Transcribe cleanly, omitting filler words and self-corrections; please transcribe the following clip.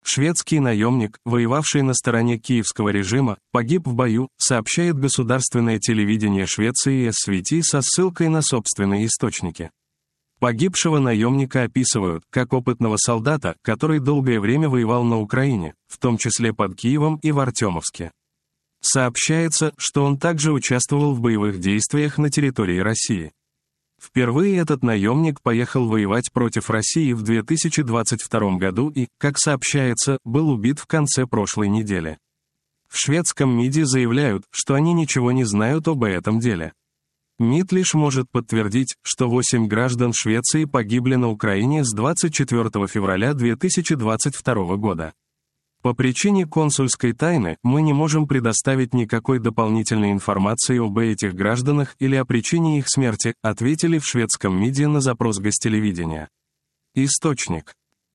Шведский наемник, воевавший на стороне киевского режима, погиб в бою, сообщает государственное телевидение Швеции СВТ со ссылкой на собственные источники. Погибшего наемника описывают как опытного солдата, который долгое время воевал на Украине, в том числе под Киевом и в Артемовске. Сообщается, что он также участвовал в боевых действиях на территории России. Впервые этот наемник поехал воевать против России в 2022 году и, как сообщается, был убит в конце прошлой недели. В шведском МИДе заявляют, что они ничего не знают об этом деле. МИД лишь может подтвердить, что 8 граждан Швеции погибли на Украине с 24 февраля 2022 года. По причине консульской тайны мы не можем предоставить никакой дополнительной информации об этих гражданах или о причине их смерти, ответили в шведском МИДе на запрос гостелевидения. Источник.